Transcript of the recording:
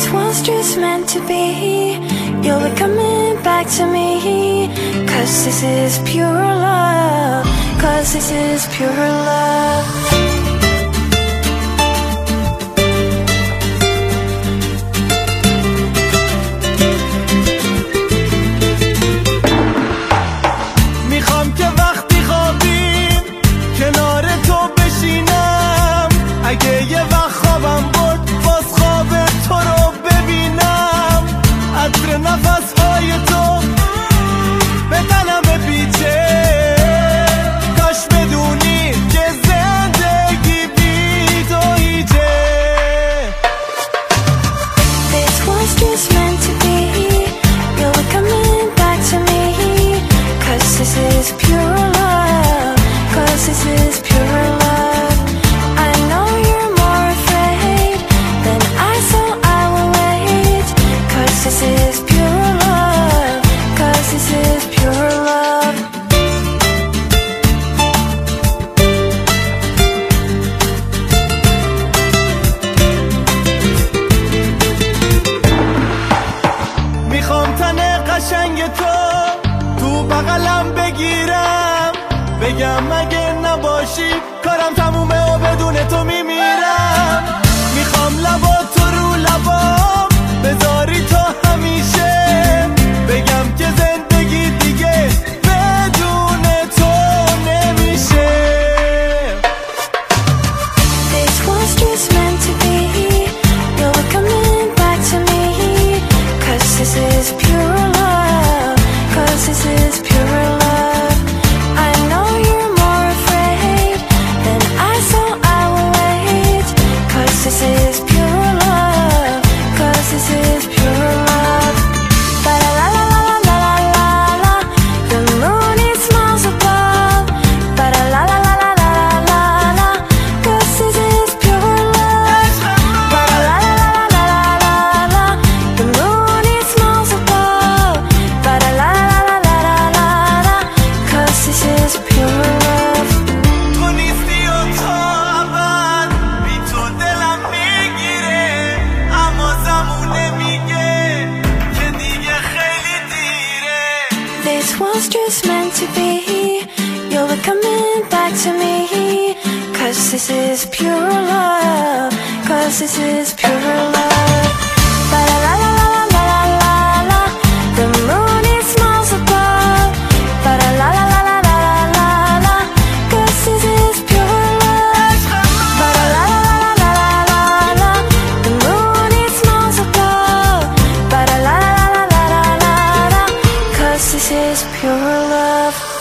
was just meant to be. You'll be coming back to me. 'Cause this is pure love. 'Cause this is pure love. میخوام که وقتی خوابیم کنار تو بشینم، اگه یه وقت خوابم برد باز خواب تو رو ببینم. عطر نفسهای تو به تنم بپیچه، کاش بدونی که زندگی بی تو هیچه. This was just meant to be. You'll be coming back to me. 'Cause this is pure love. 'Cause this is pure love. I know you're more afraid than I, so I will wait. 'Cause this is pure love. 'Cause this is pure love. میخوام تن قشنگ تو بغلم بگیرم، بگم اگه نباشی کارم تمومه و بدون تو میمیرم. میخوام لباتو رو لبام بذاری تا همیشه، بگم که زندگی دیگه بدون تو نمیشه. This was just meant to be. You'll be coming back to me. 'Cause this is pure love. 'Cause this is pure love. I know you're more afraid than I, so I will wait. 'Cause this is pure love. 'Cause this is pure love. Ba la la la la la la la. The moon it smiles above. Ba la la la la la la la. 'Cause this is pure love. Ba la la la la la la. The moon it smiles above. Ba la la la la la. 'Cause this is pure love. تو نیستی و تو ابد بی تو دلم میگیره، اما زمونه میگه که دیگه خیلی دیره. This was just meant to be. You'll be coming back to me. 'Cause this is pure love. 'Cause this is pure love. Ba la la la la la la la. The moon it smiles above. Ba la la la la la la la. 'Cause this is pure love. Ba la la la la la la. The moon it smiles above. Ba la la la la la la. 'Cause this is pure love.